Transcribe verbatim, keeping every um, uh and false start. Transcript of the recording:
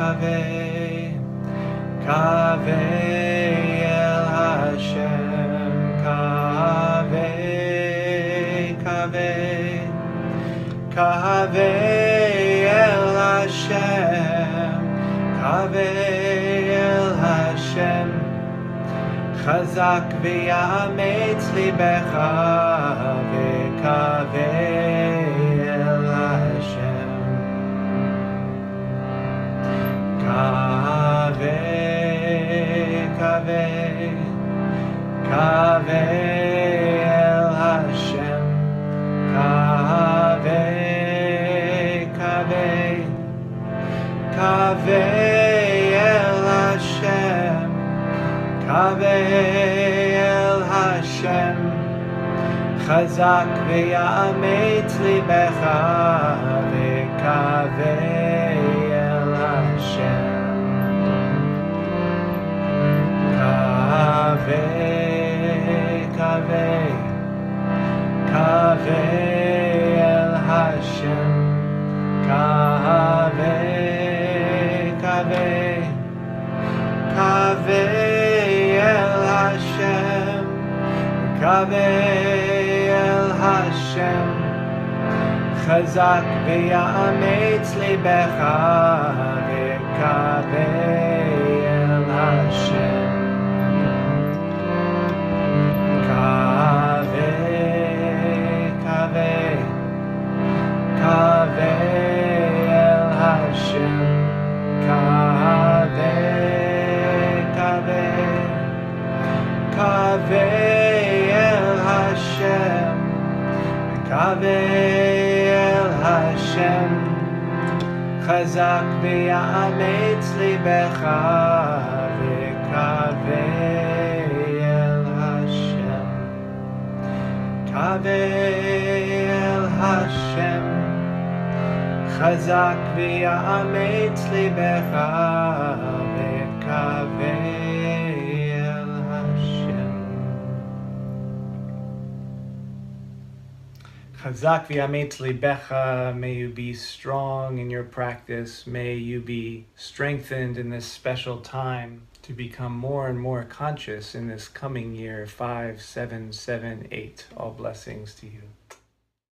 kaveh, kaveh el Hashem, kaveh, kaveh, kaveh el Hashem, kaveh el Hashem, chazak v'yametz libecha v'kaveh el Hashem, kaveh, kaveh, kaveh el Hashem, kaveh, kaveh, kaveh el Hashem, kaveh el Hashem, chazak v'yametz libecha v'kaveh el Hashem, kaveh, kaveh, kaveh el Hashem, kaveh, kaveh, kaveh el Hashem, kaveh el Hashem, chazak v'yametz libecha v'kaveh el Hashem, kaveh, kaveh, kaveh el Hashem, kaveh, kaveh, kaveh el Hashem, kaveh el Hashem, chazak v'yametz libecha v'kaveh el Hashem, kaveh el Hashem, chazak v'yametz libecha v'kaveh el Hashem. Chazak v'yametz libecha, may you be strong in your practice. May you be strengthened in this special time to become more and more conscious in this coming year, five, seven, seven, eight. All blessings to you.